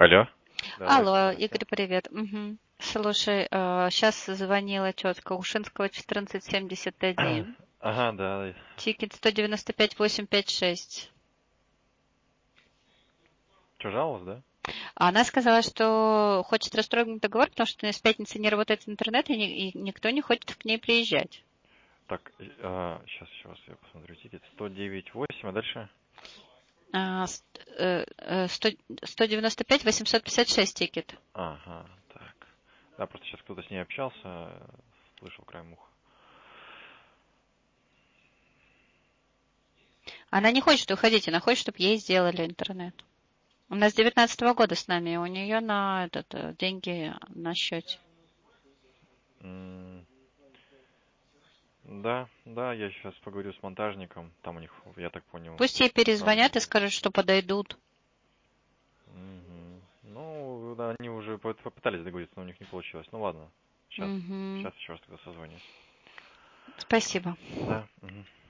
Алло. Да, Алло, здрасте. Игорь, привет. Мгм. Слушай, сейчас звонила тетка Ушинского 1471, Ага, да. тикет 195-856. Что, жаловалась, да? Она сказала, что хочет расторгнуть договор, потому что с пятницы не работает интернет, и никто не хочет к ней приезжать. Так, сейчас еще раз я посмотрю тикет. 109.8, а дальше? 195-856 тикет. Ага, так. Да, просто сейчас кто-то с ней общался, слышал краем уха. Она не хочет уходить, она хочет, чтобы ей сделали интернет. Она с 19 года с нами, у нее на деньги на счете. Да, да, я сейчас поговорю с монтажником. Там у них, я так понял, Пусть ей проблемы. перезвонят и скажут, что подойдут. Ну, да, они уже попытались договориться, но у них не получилось. Ну ладно, сейчас Мгм. еще раз тогда созвонюсь. Спасибо. Да.